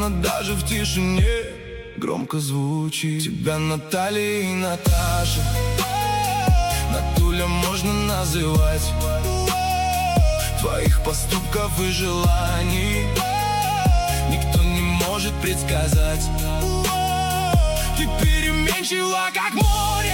она даже в тишине громко звучит. Тебя Наталья и Наташа, Натуля можно называть. Твоих поступков и желаний никто не может предсказать. Ты переменчива, как море,